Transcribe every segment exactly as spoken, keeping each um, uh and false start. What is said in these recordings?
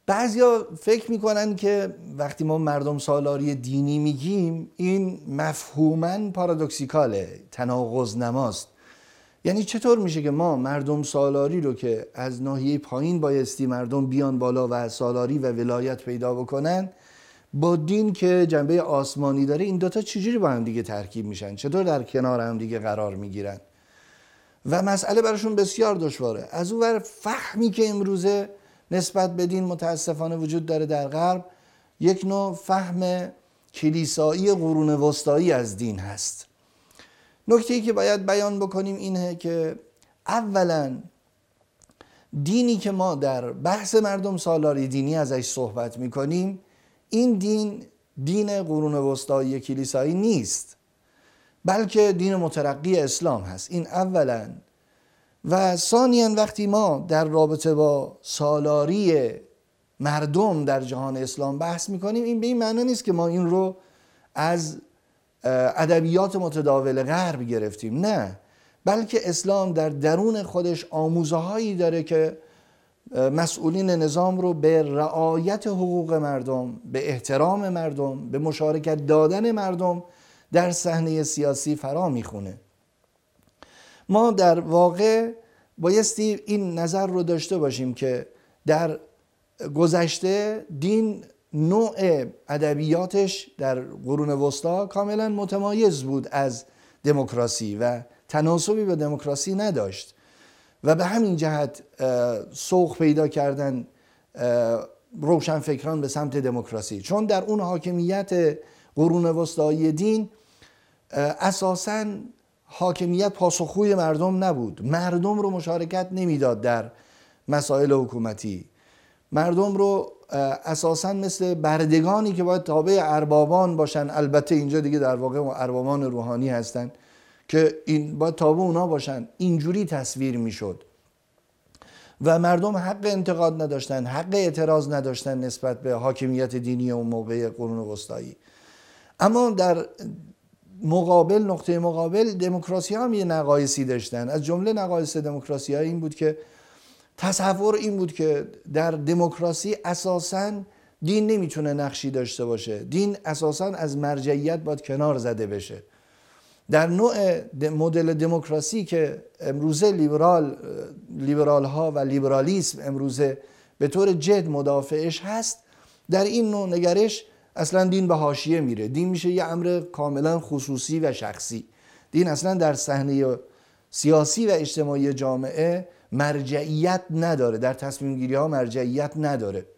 بعضیا فکر میکنن که وقتی ما مردم سالاری دینی میگیم این مفهوماً پارادوکسیکاله، تناقض نماست. یعنی چطور میشه که ما مردم سالاری رو که از ناحیه پایین بایستی مردم بیان بالا و سالاری و ولایت پیدا بکنن، با دین که جنبه آسمانی داره این دوتا چجوری با هم دیگه ترکیب میشن؟ چطور در کنار هم دیگه قرار میگیرن؟ و مسئله براشون بسیار دشواره. از اون ور فهمی که امروزه نسبت به دین متاسفانه وجود داره در غرب، یک نوع فهم کلیسایی قرون وسطایی از دین هست. نکته‌ای که باید بیان بکنیم اینه که اولا دینی که ما در بحث مردم سالاری دینی ازش صحبت میکنیم، این دین دین قرون وسطایی کلیسایی نیست، بلکه دین مترقی اسلام هست. این اولا. و ثانیاً وقتی ما در رابطه با سالاری مردم در جهان اسلام بحث میکنیم، این به این معنی نیست که ما این رو از ادبیات متداول غرب گرفتیم، نه، بلکه اسلام در درون خودش آموزه هایی داره که مسئولین نظام رو به رعایت حقوق مردم، به احترام مردم، به مشارکت دادن مردم در صحنه سیاسی فرا میخونه. ما در واقع بایستی این نظر رو داشته باشیم که در گذشته دین نوع ادبیاتش در قرون وسطا کاملا متمایز بود از دموکراسی و تناسبی به دموکراسی نداشت و به همین جهت سوق پیدا کردن روشنفکران به سمت دموکراسی، چون در اون حاکمیت قرون وسطایی دین اساساً حاکمیت پاسخگوی مردم نبود، مردم رو مشارکت نمیداد در مسائل حکومتی، مردم رو اساساً مثل بردگانی که باید تابع اربابان باشن، البته اینجا دیگه در واقع اربابان روحانی هستن که این باید تابع اونا باشن، اینجوری تصویر میشد و مردم حق انتقاد نداشتن، حق اعتراض نداشتن نسبت به حاکمیت دینی اون موقع قرون وسطایی. اما در مقابل، نقطه مقابل، دموکراسی هم یه نقایصی داشتن. از جمله نقایص دموکراسی ها این بود که تصور این بود که در دموکراسی اساساً دین نمیتونه نقشی داشته باشه، دین اساساً از مرجعیت باید کنار زده بشه. در نوع مدل دموکراسی که امروزه لیبرال لیبرال ها و لیبرالیسم امروزه به طور جد مدافعش هست، در این نوع نگرش اصلا دین به حاشیه میره، دین میشه یه امر کاملا خصوصی و شخصی. دین اصلا در صحنه سیاسی و اجتماعی جامعه مرجعیت نداره، در تصمیم گیری ها مرجعیت نداره.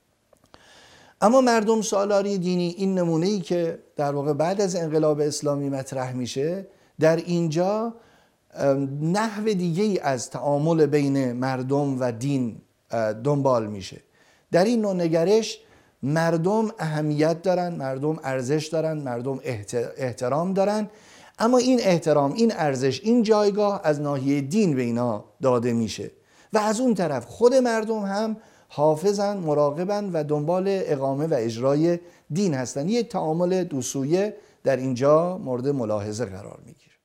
اما مردم سالاری دینی، این نمونه‌ای که در واقع بعد از انقلاب اسلامی مطرح میشه، در اینجا نحو دیگه‌ای از تعامل بین مردم و دین دنبال میشه. در این نوع نگرش مردم اهمیت دارن، مردم ارزش دارن، مردم احترام دارن، اما این احترام، این ارزش، این جایگاه از ناحیه دین به اینا داده میشه و از اون طرف خود مردم هم حافظن، مراقبن و دنبال اقامه و اجرای دین هستن. یک تعامل دو سویه در اینجا مورد ملاحظه قرار میگیره.